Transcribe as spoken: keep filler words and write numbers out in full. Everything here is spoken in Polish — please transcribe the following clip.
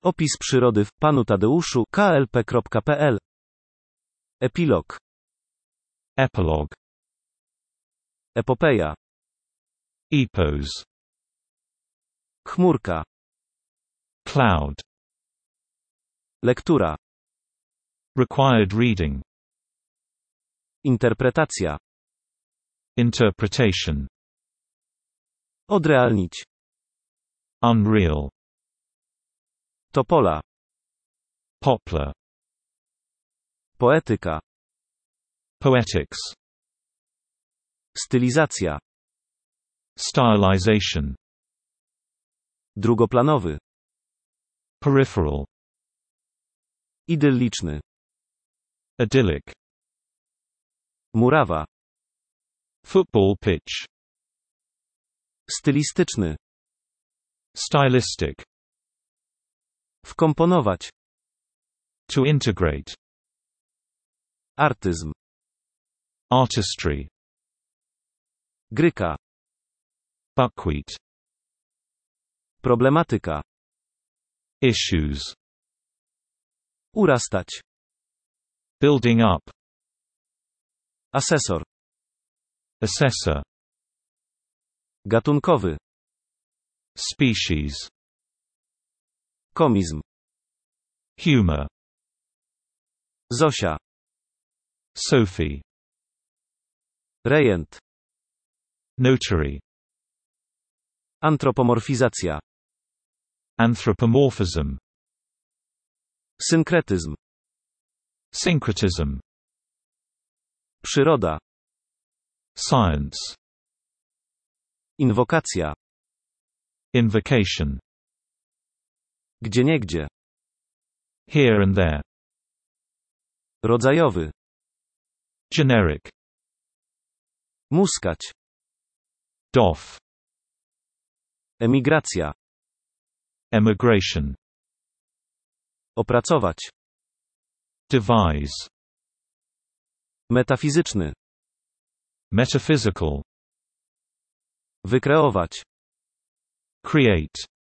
Opis przyrody w Panu Tadeuszu k l p kropka p l. Epilog. Epilogue. Epopeja. Epos. Chmurka. Cloud. Lektura. Required reading. Interpretacja. Interpretation. Odrealnić. Unreal. Topola. Poplar. Poetyka. Poetics. Stylizacja. Stylization. Drugoplanowy. Peripheral. Idylliczny. Idyllic. Murawa. Football pitch. Stylistyczny. Stylistic. Wkomponować. To integrate. Artyzm. Artistry. Gryka. Buckwheat. Problematyka. Issues. Urastać. Building up. Asesor. Assessor. Gatunkowy. Species. Komizm. Humor. Zosia. Sophie. Rejent. Notary. Antropomorfizacja. Anthropomorphism. Synkretyzm. Syncretism. Przyroda. Science. Inwokacja. Invocation. Gdzieniegdzie. Here and there. Rodzajowy. Generic. Muskać. Doff. Emigracja. Emigration. Opracować. Devise. Metafizyczny. Metaphysical. Wykreować. Create.